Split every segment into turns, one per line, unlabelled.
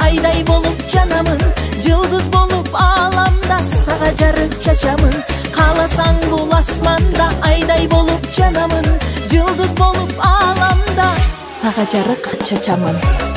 айдай болуп жанамын, жылдыз болуп ааламда сага жарык чачамын. Кааласаң бул асманда айдай болуп жанамын, жылдыз болуп ааламда сага жарык чачамын.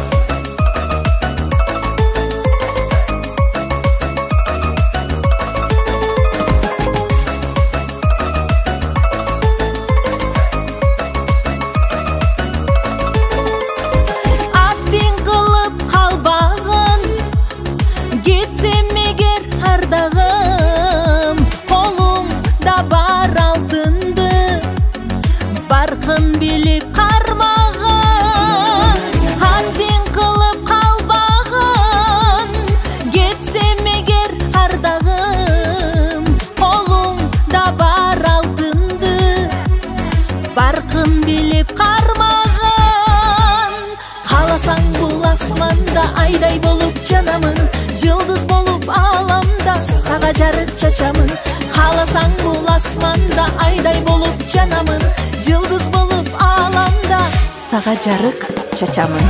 Баркын билип кармагын, аттин кылып калбагын, кетсем эгер ардагым, колуңда бар алтынды. Баркын билип кармагын, кааласаң бул асманда айдай болуп жанамын, жылдыз болуп ааламда сага жарык чачамын. Кааласаң бул асманда айдай болуп жанамын, жылдыз болуп ааламда сага жарык чачамын.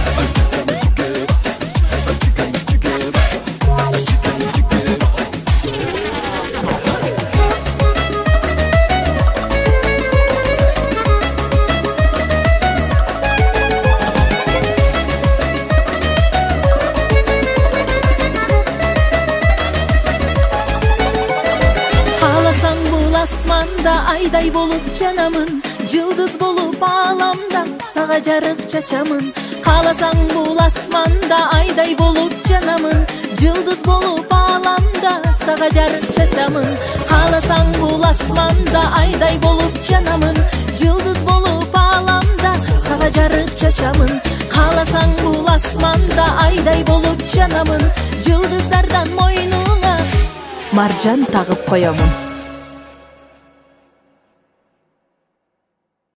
Кааласаң бул асманда айдай болуп жанамын, жылдыз болуп ааламда сага жарык чачамын. Кааласаң бул асманда айдай болуп жанамын, жылдыз болуп ааламда сага жарык чачамын. Кааласаң бул асманда айдай болуп жанамын, жылдыз болуп ааламда сага жарык чачамын. Кааласаң бул асманда айдай болуп жанамын, жылдыздардан мойнуңа маржан тагып коёмун.